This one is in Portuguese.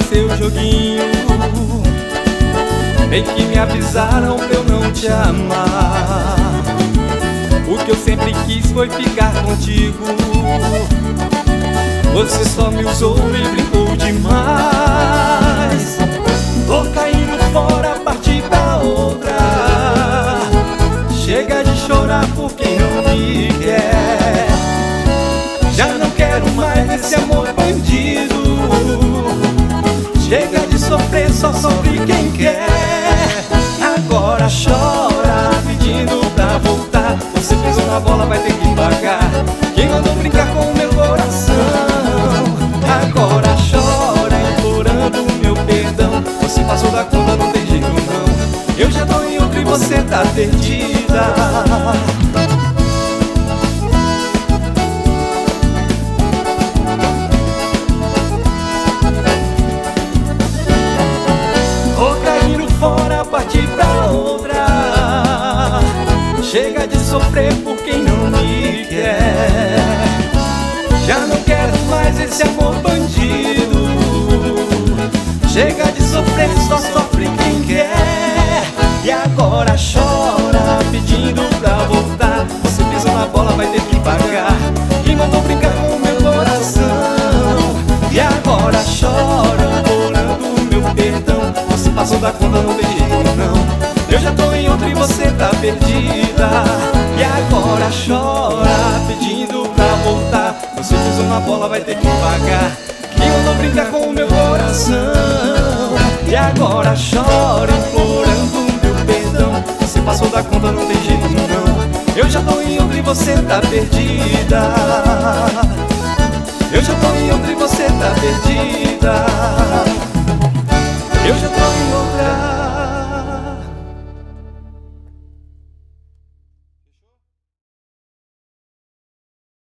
seu joguinho. Bem que me avisaram pra eu não te amar. O que eu sempre quis foi ficar contigo. Você só me usou e brincou demais. Tô caindo fora, parti pra outra. Chega de chorar por quem não me quer. Já não quero mais esse amor bandido. Chega de sofrer, só sofre quem quer. Agora chora, pedindo pra voltar. Você pisou na bola, vai ter que pagar. Quem mandou brincar com o meu coração? Agora chora, implorando meu perdão. Você passou da conta, não tem jeito não. Eu já tô em outro e você tá perdida. Partir pra outra. Chega de sofrer por quem não me quer. Já não quero mais esse amor bandido. Chega de sofrer, só sofre quem quer. E agora chora, pedindo pra voltar. Você pisou na bola, vai ter que pagar. Quem mandou brincar com o meu coração? E agora chora, implorando meu perdão. Você passou da conta, não tem jeito não. Eu já tô em outro e você tá perdida. E agora chora, pedindo pra voltar. Você pisou na bola, vai ter que pagar. Quem mandou brincar com o meu coração? E agora chora, implorando meu perdão. Você passou da conta, não tem jeito não. Eu já tô em outro e você tá perdida. Eu já tô em outro e você